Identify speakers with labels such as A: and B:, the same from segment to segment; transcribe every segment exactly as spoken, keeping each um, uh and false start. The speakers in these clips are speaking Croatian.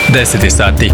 A: deset je sati.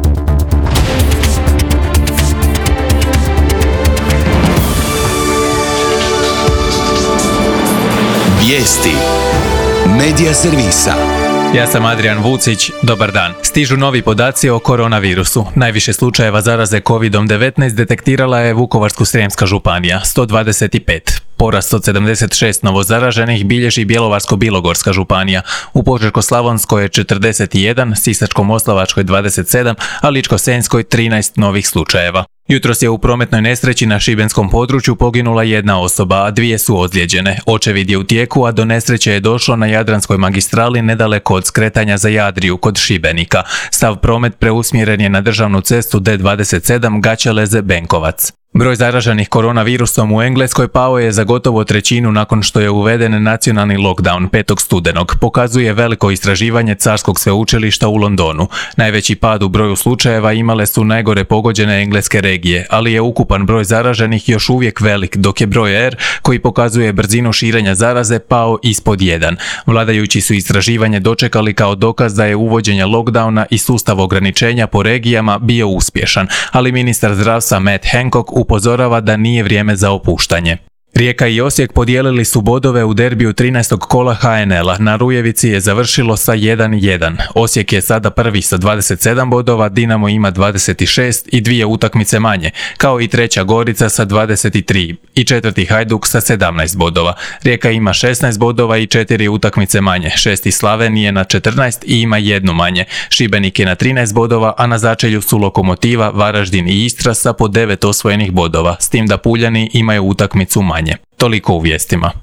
B: Vijesti Medija servisa.
A: Ja sam Adrian Vucić, dobar dan. Stižu novi podaci o koronavirusu. Najviše slučajeva zaraze kovid devetnaest detektirala je Vukovarsko-srijemska županija, sto dvadeset pet. Porast od sedamdeset šest novozaraženih bilježi Bjelovarsko-bilogorska županija. U Požeško-slavonskoj je četrdeset jedan, Sisačko-moslavačkoj dvadeset sedam, a Ličko-senjskoj trinaest novih slučajeva. Jutros je u prometnoj nesreći na šibenskom području poginula jedna osoba, a dvije su ozlijeđene. Očevid je u tijeku, a do nesreće je došlo na Jadranskoj magistrali nedaleko od skretanja za Jadriju kod Šibenika. Sav promet preusmjeren je na državnu cestu D dvadeset sedam Gaćeleze-Benkovac. Broj zaraženih koronavirusom u Engleskoj pao je za gotovo trećinu nakon što je uveden nacionalni lockdown petog studenog, pokazuje veliko istraživanje Carskog sveučilišta u Londonu. Najveći pad u broju slučajeva imale su najgore pogođene engleske regije, ali je ukupan broj zaraženih još uvijek velik, dok je broj R, koji pokazuje brzinu širenja zaraze, pao ispod jedan. Vladajući su istraživanje dočekali kao dokaz da je uvođenje lockdowna i sustav ograničenja po regijama bio uspješan, ali ministar zdravstva Matt Hancock upozorava da nije vrijeme za opuštanje. Rijeka i Osijek podijelili su bodove u derbiju trinaestog kola H N L-a. Na Rujevici je završilo sa jedan jedan. Osijek je sada prvi sa dvadeset sedam bodova, Dinamo ima dvadeset šest i dvije utakmice manje, kao i treća Gorica sa dvadeset tri i četvrti Hajduk sa sedamnaest bodova. Rijeka ima šesnaest bodova i četiri utakmice manje, šesti Slavenije na četrnaest i ima jednu manje. Šibenik je na trinaest bodova, a na začelju su Lokomotiva, Varaždin i Istra sa po devet osvojenih bodova, s tim da Puljani imaju utakmicu manje. Toliko u vijestima.